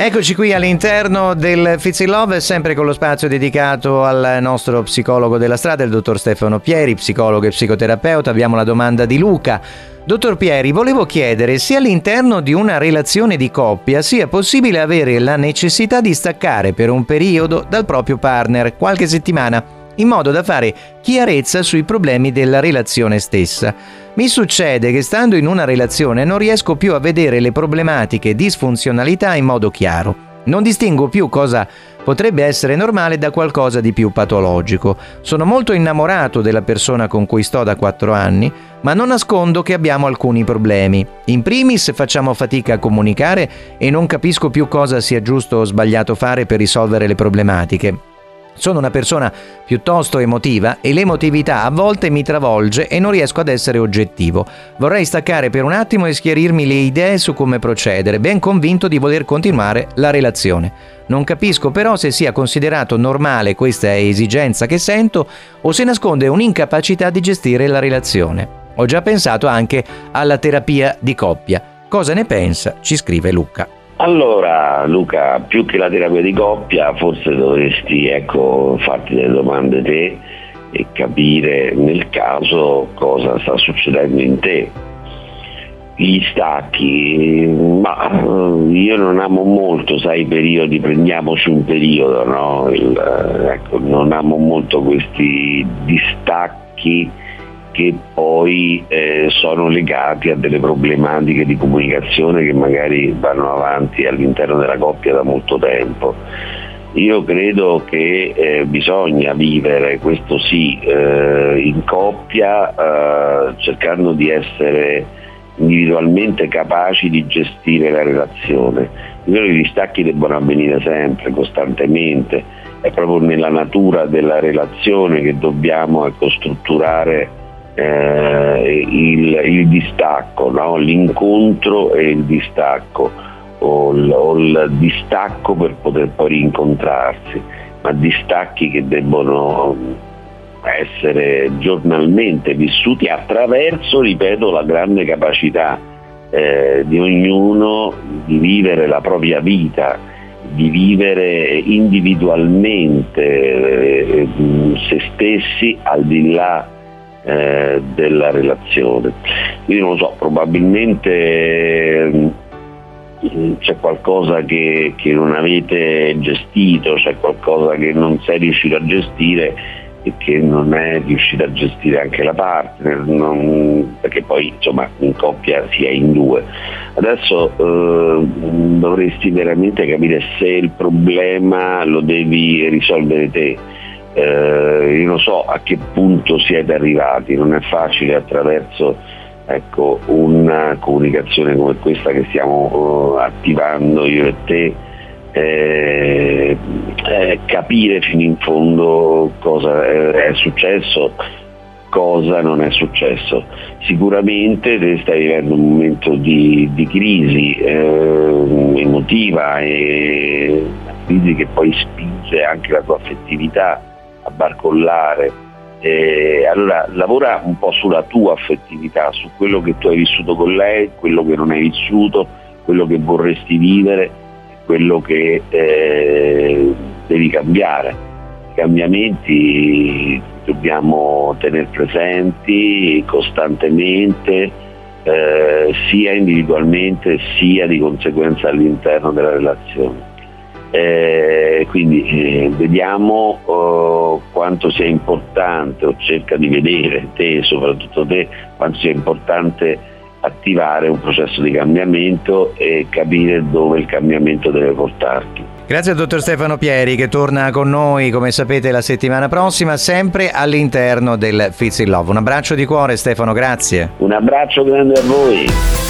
Eccoci qui all'interno del Fits in Love, sempre con lo spazio dedicato al nostro psicologo della strada, il dottor Stefano Pieri, psicologo e psicoterapeuta. Abbiamo la domanda di Luca. Dottor Pieri, volevo chiedere se all'interno di una relazione di coppia sia possibile avere la necessità di staccare per un periodo dal proprio partner, qualche settimana, in modo da fare chiarezza sui problemi della relazione stessa. Mi succede che stando in una relazione non riesco più a vedere le problematiche e disfunzionalità in modo chiaro. Non distingo più cosa potrebbe essere normale da qualcosa di più patologico. Sono molto innamorato della persona con cui sto da 4 anni, ma non nascondo che abbiamo alcuni problemi. In primis facciamo fatica a comunicare e non capisco più cosa sia giusto o sbagliato fare per risolvere le problematiche. Sono una persona piuttosto emotiva e l'emotività a volte mi travolge e non riesco ad essere oggettivo. Vorrei staccare per un attimo e schiarirmi le idee su come procedere, ben convinto di voler continuare la relazione. Non capisco però se sia considerato normale questa esigenza che sento o se nasconde un'incapacità di gestire la relazione. Ho già pensato anche alla terapia di coppia. Cosa ne pensa? Ci scrive Luca. Allora Luca, più che la terapia di coppia forse dovresti farti delle domande te e capire nel caso cosa sta succedendo in te. Gli stacchi, ma io non amo molto, sai, i periodi, prendiamoci un periodo, no? Non amo molto questi distacchi che poi sono legati a delle problematiche di comunicazione che magari vanno avanti all'interno della coppia da molto tempo. Io credo che bisogna vivere, questo sì, in coppia, cercando di essere individualmente capaci di gestire la relazione. Io credo che gli stacchi debbano avvenire sempre, costantemente, è proprio nella natura della relazione che dobbiamo strutturare il distacco, no? L'incontro e il distacco o il distacco per poter poi rincontrarsi, ma distacchi che debbono essere giornalmente vissuti attraverso, ripeto, la grande capacità di ognuno di vivere la propria vita, di vivere individualmente se stessi al di là della relazione. Quindi non lo so, probabilmente c'è qualcosa che non avete gestito, c'è qualcosa che non sei riuscito a gestire e che non è riuscita a gestire anche la partner, perché poi insomma in coppia si è in due. Adesso dovresti veramente capire se il problema lo devi risolvere te. Io non so a che punto siete arrivati, non è facile attraverso una comunicazione come questa che stiamo attivando io e te, capire fino in fondo cosa è successo, cosa non è successo. Sicuramente te stai vivendo un momento di crisi emotiva, e una crisi che poi spinge anche la tua affettività a barcollare. Allora lavora un po' sulla tua affettività, su quello che tu hai vissuto con lei, quello che non hai vissuto, quello che vorresti vivere, quello che devi cambiare. I cambiamenti dobbiamo tenere presenti costantemente, sia individualmente sia di conseguenza all'interno della relazione. Quindi vediamo quanto sia importante, o cerca di vedere te, soprattutto te, quanto sia importante attivare un processo di cambiamento e capire dove il cambiamento deve portarti. Grazie al dottor Stefano Pieri, che torna con noi, come sapete, la settimana prossima, sempre all'interno del Fits in Love. Un abbraccio di cuore, Stefano, grazie. Un abbraccio grande a voi.